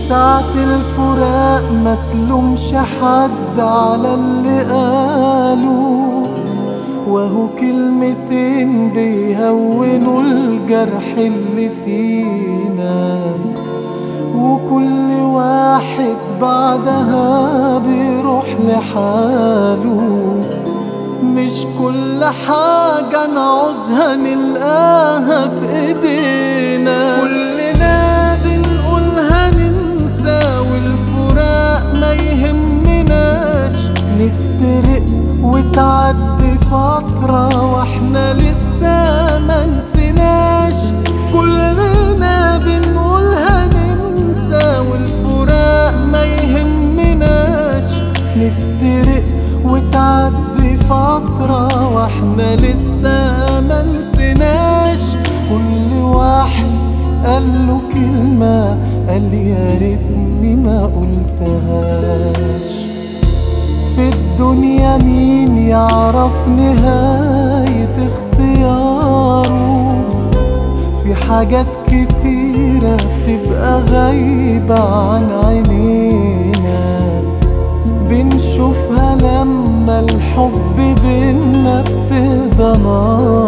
ساعة الفراق ما تلومش حد على اللي قالوا، وهو كلمتين بيهونوا الجرح اللي فينا، وكل واحد بعدها بيروح لحاله. مش كل حاجة نعوزها نلقاها في ايدينا، كلنا بنقولها ننسى والفراق ما يهمناش، نفترق وتعدي فترة واحنا لسه ما نسيناش. كلنا بنقولها ننسى والفراق ما يهمناش، نفترق وتعدي فترة واحنا لسه ما نسيناش. كل واحد قاله كلمة قال يا ريتني ما قلتهاش. في الدنيا مين يعرف نهاية اختياره؟ في حاجات كتيرة بتبقى غايبة عن عينينا، بنشوفها لما الحب بينا بتهدى نار.